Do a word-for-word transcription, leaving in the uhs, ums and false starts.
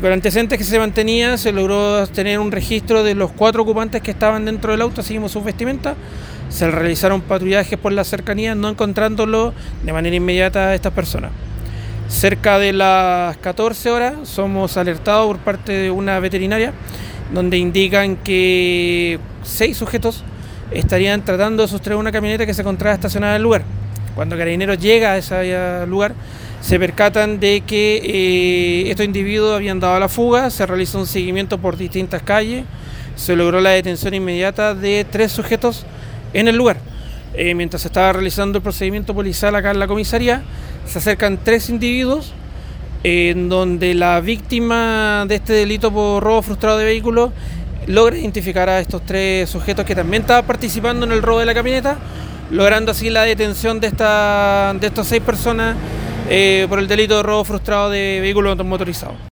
Con antecedentes que se mantenía, se logró tener un registro de los cuatro ocupantes que estaban dentro del auto, seguimos sus vestimentas, se realizaron patrullajes por las cercanías, no encontrándolo de manera inmediata a estas personas. Cerca de las catorce horas somos alertados por parte de una veterinaria, donde indican que seis sujetos estarían tratando de sustraer una camioneta que se encontraba estacionada en el lugar. Cuando Carabineros llega a ese lugar, se percatan de que eh, estos individuos habían dado la fuga, se realizó un seguimiento por distintas calles, se logró la detención inmediata de tres sujetos en el lugar. Eh, mientras se estaba realizando el procedimiento policial acá en la comisaría, se acercan tres individuos, eh, en donde la víctima de este delito por robo frustrado de vehículo logra identificar a estos tres sujetos que también estaban participando en el robo de la camioneta, logrando así la detención de, esta, de estas seis personas eh, por el delito de robo frustrado de vehículo motorizado.